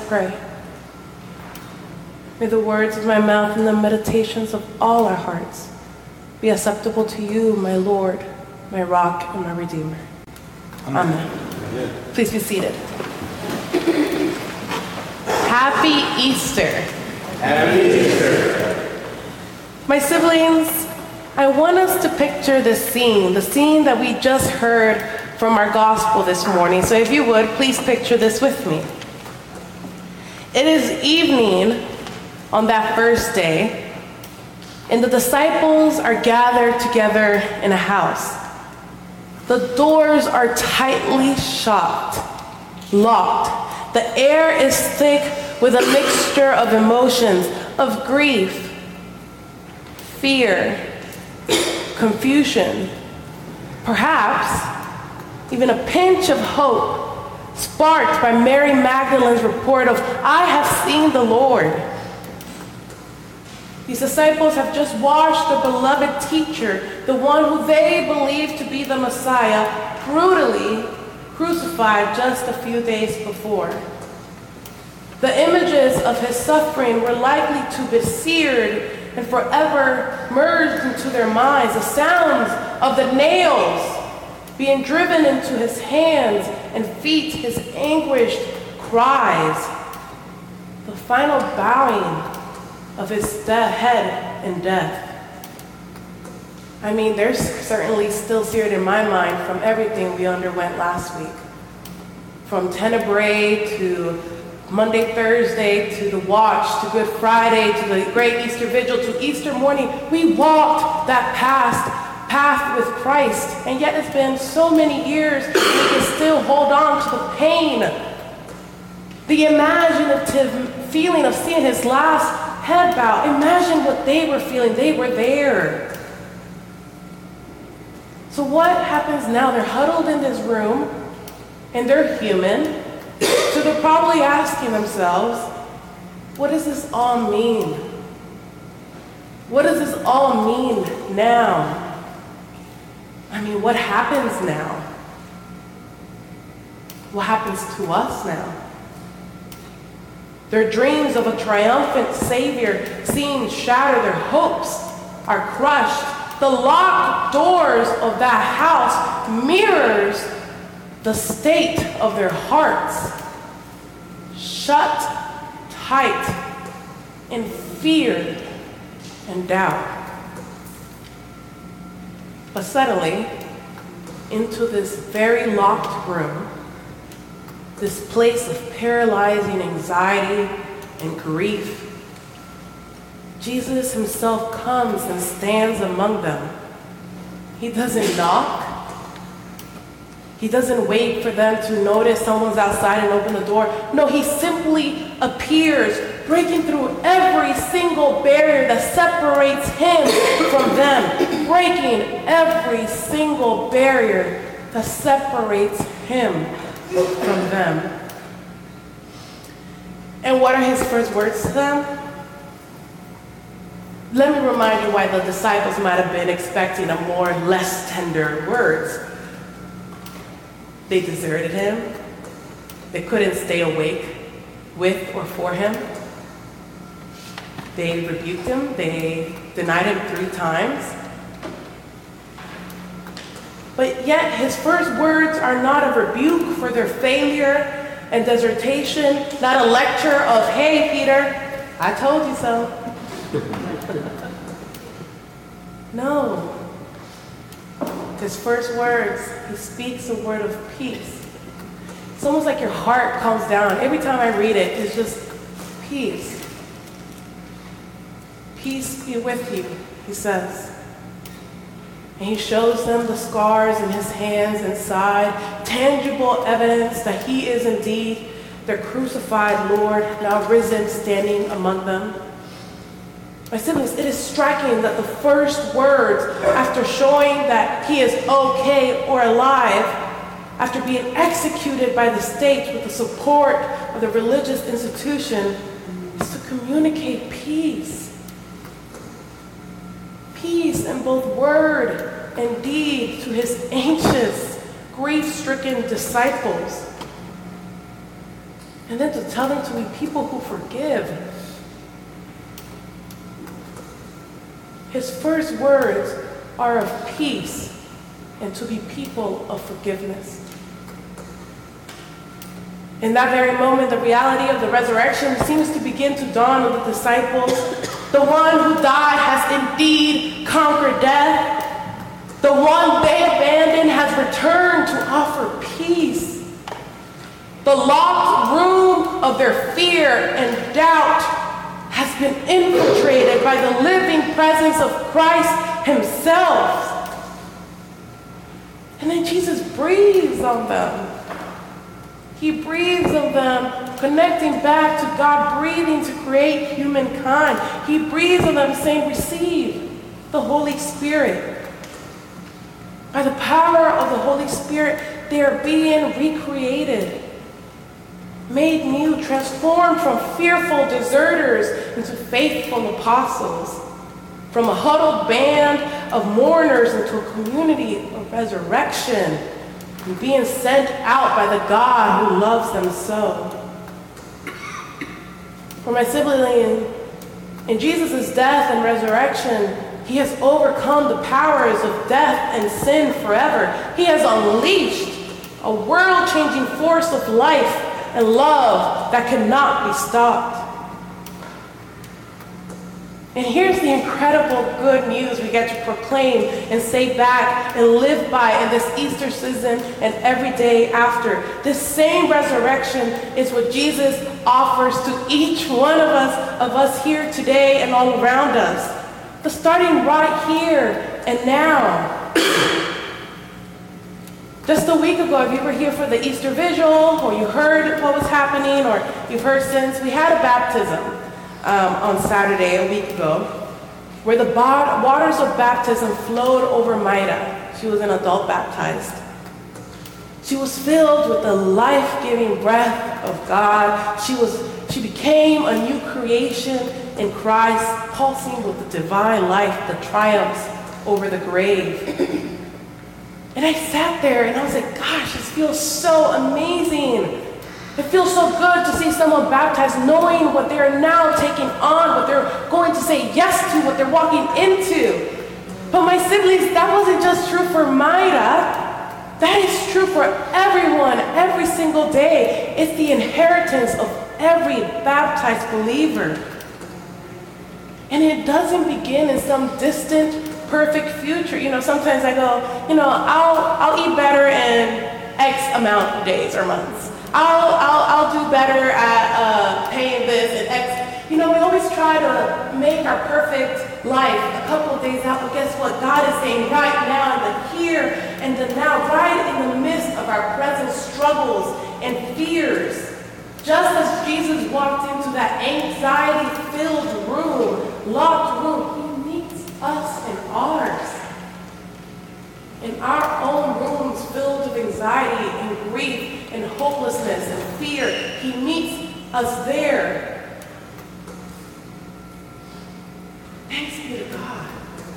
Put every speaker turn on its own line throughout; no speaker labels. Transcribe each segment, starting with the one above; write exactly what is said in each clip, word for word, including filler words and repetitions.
pray. May the words of my mouth and the meditations of all our hearts be acceptable to you, my Lord, my rock, and my Redeemer. Amen. Amen. Please be seated. Happy Easter.
Happy Easter.
My siblings, I want us to picture the scene, the scene that we just heard from our gospel this morning. So if you would, please picture this with me. It is evening on that first day, and the disciples are gathered together in a house. The doors are tightly shut, locked. The air is thick with a mixture of emotions, of grief, fear, confusion, perhaps even a pinch of hope, sparked by Mary Magdalene's report of, "I have seen the Lord." These disciples have just watched their beloved teacher, the one who they believed to be the Messiah, brutally crucified just a few days before. The images of his suffering were likely to be seared and forever merged into their minds. The sounds of the nails being driven into his hands and feet, his anguished cries, the final bowing of his de- head in death. I mean, they're certainly still seared in my mind from everything we underwent last week. From Tenebrae to Monday, Thursday, to the Watch, to Good Friday, to the Great Easter Vigil, to Easter morning, we walked that past path with Christ, and yet it's been so many years and we can still hold on to the pain, the imaginative feeling of seeing his last head bow. Imagine what they were feeling. They were there. So what happens now? They're huddled in this room, and they're human, so they're probably asking themselves, what does this all mean? What does this all mean now? I mean, what happens now? What happens to us now? Their dreams of a triumphant Savior seem shattered. Their hopes are crushed. The locked doors of that house mirrors the state of their hearts, shut tight in fear and doubt. But suddenly, into this very locked room, this place of paralyzing anxiety and grief, Jesus himself comes and stands among them. He doesn't knock. He doesn't wait for them to notice someone's outside and open the door. No, he simply appears, breaking through every single barrier that separates him from them, breaking every single barrier that separates him from them. And what are his first words to them? Let me remind you why the disciples might have been expecting a more less tender words. They deserted him. They couldn't stay awake with or for him. They rebuked him. They denied him three times. But yet his first words are not a rebuke for their failure and desertion, not a lecture of, "Hey, Peter, I told you so." No. His first words, he speaks a word of peace. It's almost like your heart calms down. Every time I read it, it's just peace. Peace be with you, he says. And he shows them the scars in his hands and side, tangible evidence that he is indeed their crucified Lord, now risen, standing among them. My siblings, it is striking that the first words, after showing that he is okay or alive, after being executed by the state with the support of the religious institution, is to communicate peace. Peace in both word and deed to his anxious, grief-stricken disciples. And then to tell them to be people who forgive. His first words are of peace and to be people of forgiveness. In that very moment, the reality of the resurrection seems to begin to dawn on the disciples. The one who died has indeed conquered death. The one they abandoned has returned to offer peace. The locked room of their fear and doubt has been infiltrated by the living presence of Christ himself. And then Jesus breathes on them. He breathes on them, connecting back to God breathing to create humankind. He breathes on them, saying, receive the Holy Spirit. By the power of the Holy Spirit, they are being recreated, made new, transformed from fearful deserters into faithful apostles, from a huddled band of mourners into a community of resurrection, and being sent out by the God who loves them so. For my sibling, in Jesus' death and resurrection, he has overcome the powers of death and sin forever. He has unleashed a world-changing force of life and love that cannot be stopped. And here's the incredible good news we get to proclaim and say back and live by in this Easter season and every day after. This same resurrection is what Jesus offers to each one of us, of us here today and all around us. But starting right here and now. Just a week ago, if you were here for the Easter Vigil, or you heard what was happening, or you've heard since, we had a baptism. Um, on Saturday, a week ago, where the bar- waters of baptism flowed over Maida. She was an adult baptized. She was filled with the life-giving breath of God. She was, she became a new creation in Christ, pulsing with the divine life that triumphs over the grave. And I sat there and I was like, gosh, this feels so amazing. It feels so good to see someone baptized knowing what they're now taking on, what they're going to say yes to, what they're walking into. But my siblings, that wasn't just true for Maida. That is true for everyone, every single day. It's the inheritance of every baptized believer. And it doesn't begin in some distant, perfect future. You know, sometimes I go, you know, I'll, I'll eat better in X amount of days or months. I'll, I'll, I'll do better at uh, paying this and X. You know, we always try to make our perfect life a couple of days out, but guess what? God is saying right now, in the here and the now, right in the midst of our present struggles and fears, just as Jesus walked into that anxiety-filled room, locked room, he meets us in ours. In our own rooms filled with anxiety and grief and hopelessness and fear, he meets us there. Thanks be to God.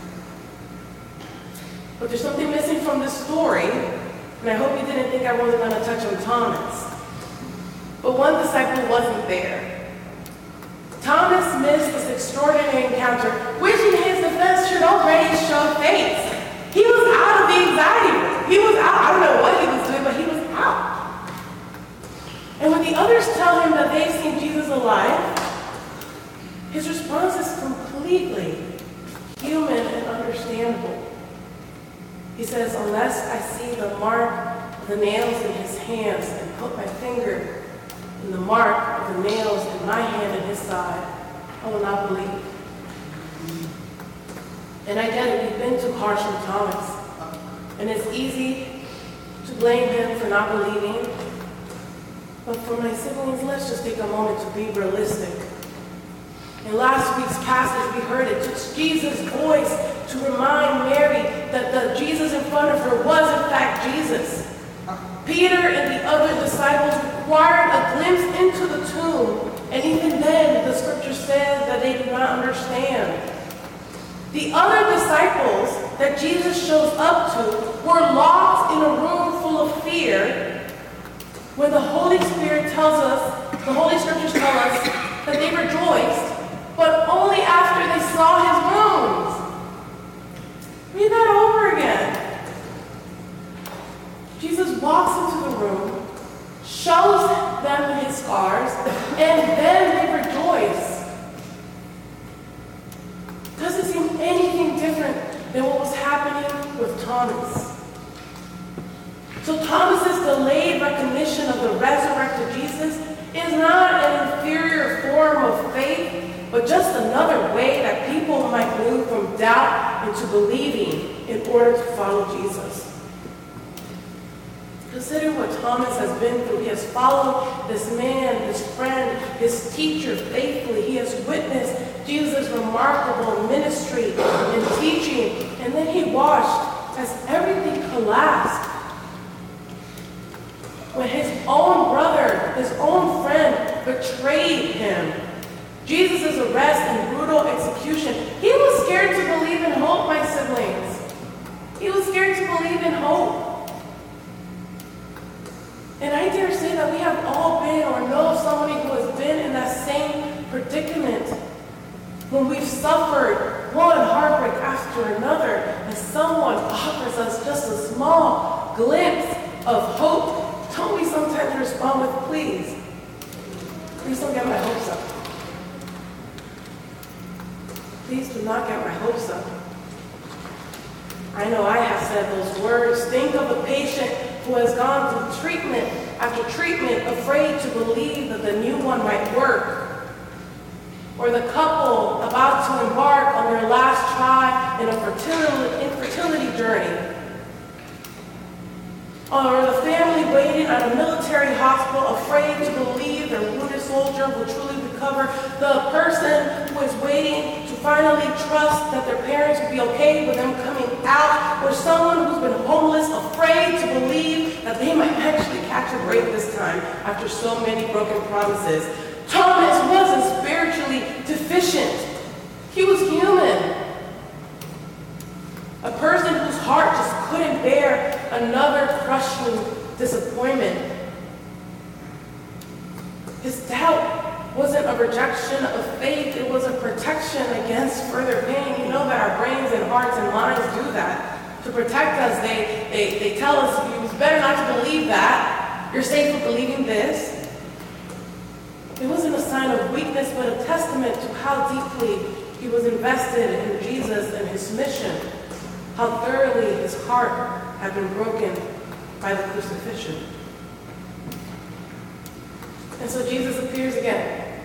But there's something missing from this story, and I hope you didn't think I wasn't going to touch on Thomas. But one disciple wasn't there. Thomas missed this extraordinary encounter, which in his defense should already show faith. He was out of the anxiety room. He was out. I don't know what he was doing, but he was out. And when the others tell him that they've seen Jesus alive, his response is completely human and understandable. He says, unless I see the mark of the nails in his hands and put my finger in the mark of the nails in my hand and his side, I will not believe. And I get it, we've been too harsh on Thomas. And it's easy to blame him for not believing. But for my siblings, let's just take a moment to be realistic. In last week's passage, we heard it took Jesus' voice to remind Mary that the Jesus in front of her was in fact Jesus. Peter and the other disciples required a glimpse into the tomb. And even then, the scripture says that they did not understand. The other disciples that Jesus shows up to were locked in a room full of fear when the Holy Spirit tells us Jesus walks into the room, shows them his scars, and then they rejoice. Doesn't seem anything different than what was happening with Thomas. So Thomas's delayed recognition of the resurrected Jesus is not an inferior form of faith, but just another way that people might move from doubt into believing in order to follow Jesus. Consider what Thomas has been through. He has followed this man, his friend, his teacher faithfully. He has witnessed Jesus' remarkable ministry and teaching, and then he watched as everything collapsed. When his own brother, his own friend, betrayed him, Jesus' arrest and brutal execution, he was scared to believe in hope, my siblings. He was scared to believe in hope. And I dare say that we have all been or know somebody who has been in that same predicament. When we've suffered one heartbreak after another, and someone offers us just a small glimpse of hope, don't we sometimes respond with, please, please don't get my hopes up. Please do not get my hopes up. I know I have said those words. Think of a patient who has gone through treatment after treatment, afraid to believe that the new one might work. Or the couple about to embark on their last try in a fertility, infertility journey. Or the family waiting at a military hospital, afraid to believe their wounded soldier will truly recover. The person who is waiting to finally trust that their parents will be okay with them coming out. Or someone who's been homeless, afraid to believe that they might actually catch a break this time after so many broken promises. Thomas wasn't spiritually deficient. He was human. A person whose heart just couldn't bear another crushing disappointment. His doubt wasn't a rejection of faith, it was a protection against further pain. You know that our brains and hearts and minds do that. To protect us, they, they, they tell us it's better not to believe that. You're safe for believing this. It wasn't a sign of weakness, but a testament to how deeply he was invested in Jesus and his mission. How thoroughly his heart had been broken by the crucifixion. And so Jesus appears again.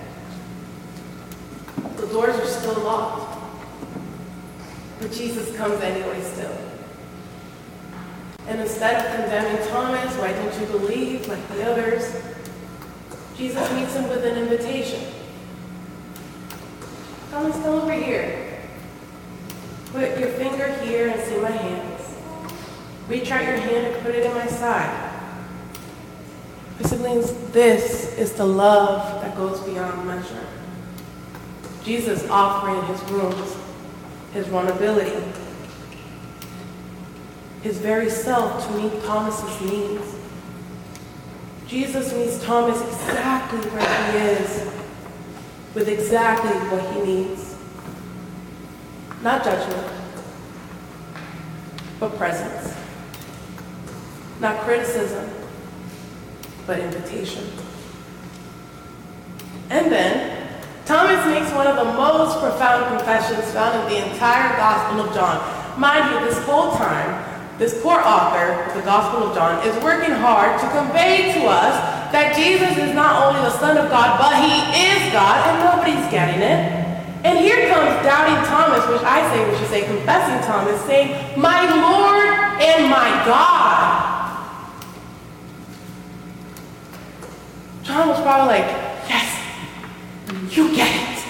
The doors are still locked, but Jesus comes anyway still. And instead of condemning Thomas, why don't you believe like the others, Jesus meets him with an invitation. Thomas, come over here. Put your finger here and see my hands. Reach out your hand and put it in my side. My siblings, this is the love that goes beyond measure. Jesus offering his wounds, his vulnerability, his very self to meet Thomas's needs. Jesus meets Thomas exactly where he is, with exactly what he needs. Not judgment, but presence. Not criticism, but invitation. And then, Thomas makes one of the most profound confessions found in the entire Gospel of John. Mind you, this whole time, this poor author of the Gospel of John is working hard to convey to us that Jesus is not only the Son of God, but he is God, and nobody's getting it. And here comes doubting Thomas, which I say we should say confessing Thomas, saying, my Lord and my God. John was probably like, yes, you get it.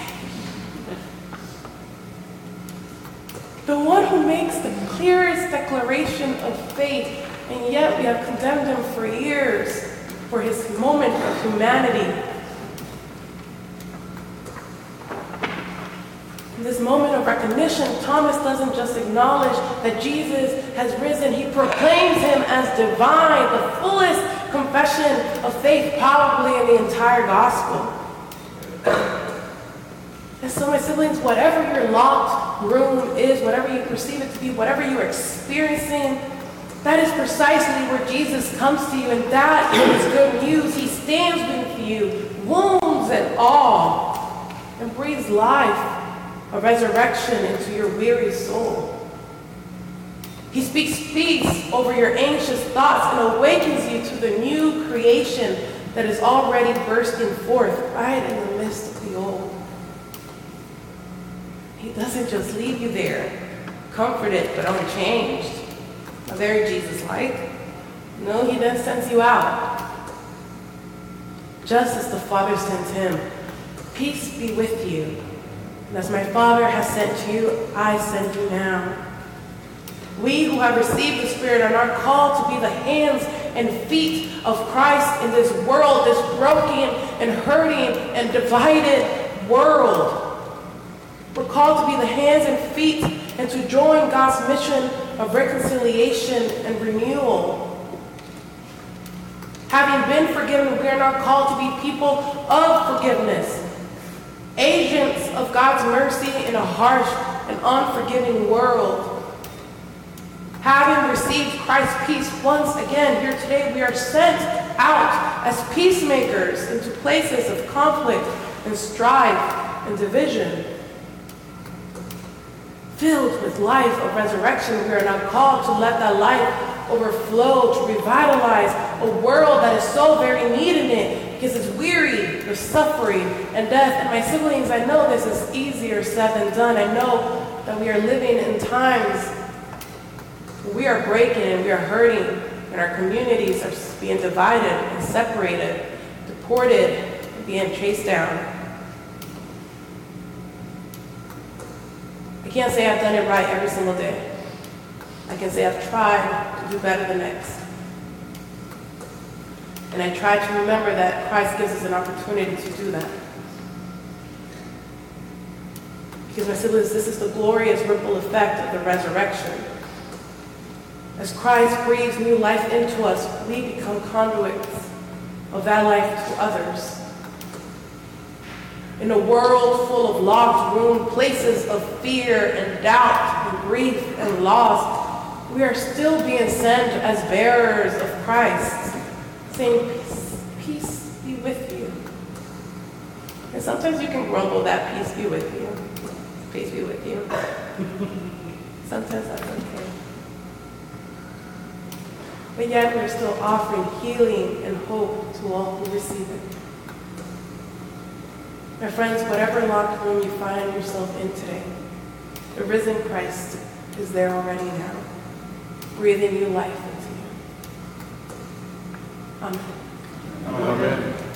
The one who makes the clearest declaration of faith, and yet we have condemned him for years for his moment of humanity. In this moment of recognition, Thomas doesn't just acknowledge that Jesus has risen, he proclaims him as divine, the fullest confession of faith probably in the entire gospel. And so my siblings, whatever your locked room is, whatever you perceive it to be, whatever you're experiencing, That is precisely where Jesus comes to you, and that is good news. He stands with you, wounds and all, and breathes life, a resurrection into your weary soul. He speaks peace over your anxious thoughts and awakens you to the new creation that is already bursting forth right in the midst of the old. He doesn't just leave you there, comforted but unchanged, a very Jesus-like. No, he then sends you out, just as the Father sends him. Peace be with you. And as my Father has sent you, I send you now. We who have received the Spirit and are called to be the hands and feet of Christ in this world, this broken and hurting and divided world. We're called to be the hands and feet and to join God's mission of reconciliation and renewal. Having been forgiven, we are now called to be people of forgiveness, agents of God's mercy in a harsh and unforgiving world. Having received Christ's peace once again, here today we are sent out as peacemakers into places of conflict and strife and division. Filled with life of resurrection, we are now called to let that life overflow, to revitalize a world that is so very needing it because it's weary of suffering and death. And my siblings, I know this is easier said than done. I know that we are living in times where we are breaking and we are hurting, and our communities are being divided and separated, deported, and being chased down. I can't say I've done it right every single day. I can say I've tried to do better the next. And I try to remember that Christ gives us an opportunity to do that. Because my siblings, this is the glorious ripple effect of the resurrection. As Christ breathes new life into us, we become conduits of that life to others. In a world full of locked room, places of fear and doubt and grief and loss, we are still being sent as bearers of Christ, saying, peace, peace be with you. And sometimes you can grumble that peace be with you. Peace be with you. Sometimes that's okay. But yet we're still offering healing and hope to all who receive it. My friends, whatever locked room you find yourself in today, the risen Christ is there already now, breathing new life into you. Amen.
Amen.